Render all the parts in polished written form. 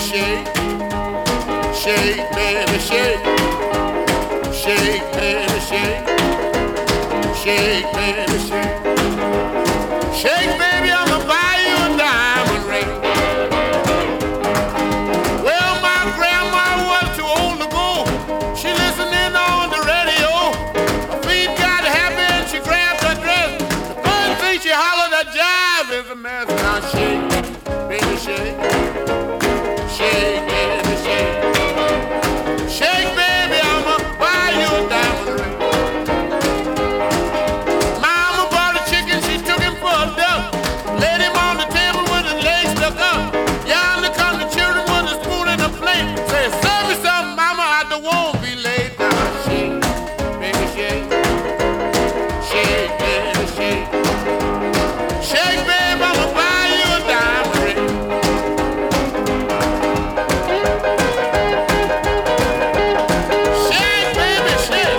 shake, shake, baby, shake, shake, baby, shake, shake, baby, shake, shake, baby, I'ma buy you a diamond ring. Well, my grandma was too old to go. She listening on the radio. Her feet got happy and she grabbed her dress. The first thing she hollered, "That jive is a mess." Now shake, baby, shake, shake, baby, shake, shake, baby, I'ma buy you a diamond ring. Mama bought a chicken, she took him for a duck, laid him on the table with his legs stuck up. Yonder come the children with a spoon and a plate. Say, "Serve me something, mama, I don't want to be late." Now shake, baby, shake, shake, baby, shake, shake, baby, I'ma buy you a diamond ring. Shake, baby, shake.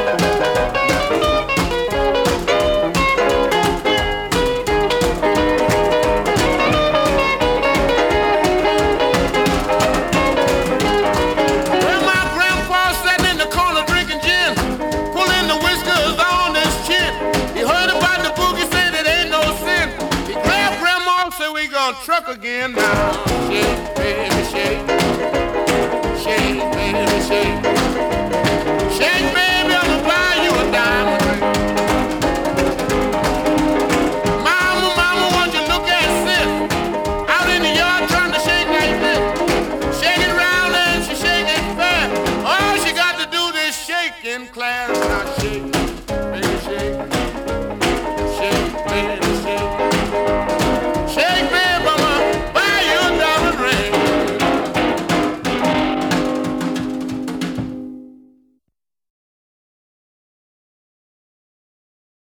Well, my grandpa sitting in the corner drinking gin, pulling the whiskers on his chin. He heard about the boogie, said it ain't no sin. He grabbed grandma, said, "We gonna truck again now." Shake, baby, shake, shake, baby, shake.